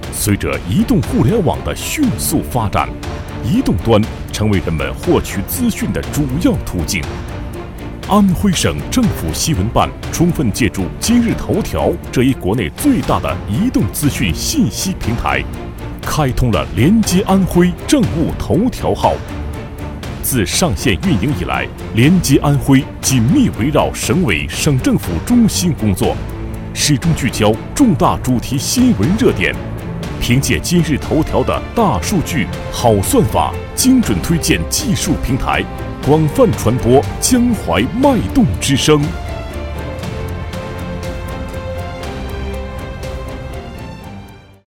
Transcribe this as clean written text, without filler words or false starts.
随着移动互联网的迅速发展，移动端成为人们获取资讯的主要途径。安徽省政府新闻办充分借助今日头条这一国内最大的移动资讯信息平台，开通了连接安徽政务头条号。自上线运营以来，连接安徽紧密围绕省委省政府中心工作，始终聚焦重大主题新闻热点，凭借今日头条的大数据、好算法、精准推荐技术平台，广泛传播江淮脉动之声。